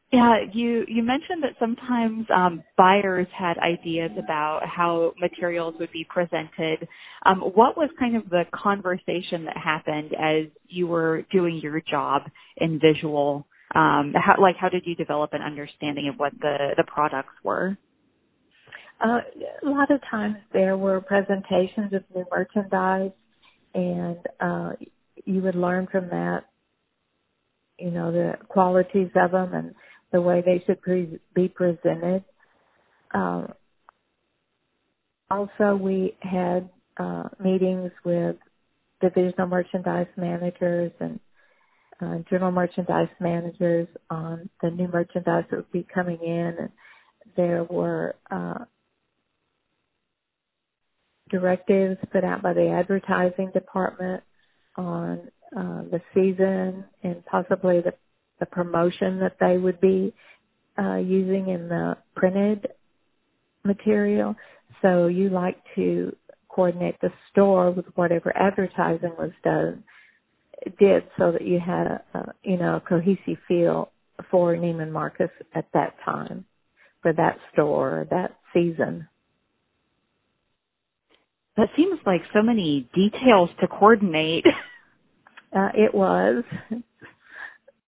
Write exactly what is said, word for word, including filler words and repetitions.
Yeah, you, you mentioned that sometimes um, buyers had ideas about how materials would be presented. Um, what was kind of the conversation that happened as you were doing your job in visual? Um, how, like, how did you develop an understanding of what the, the products were? Uh, a lot of times there were presentations of new merchandise, and uh, you would learn from that, you know, the qualities of them and the way they should pre- be presented. Uh, also, we had uh, meetings with divisional merchandise managers and uh, general merchandise managers on the new merchandise that would be coming in. And there were uh, directives put out by the advertising department on uh, the season and possibly the, the promotion that they would be uh, using in the printed material. So you like to coordinate the store with whatever advertising was done did so that you had a, a you know a cohesive feel for Neiman Marcus at that time for that store that season. That seems like so many details to coordinate. Uh, it was.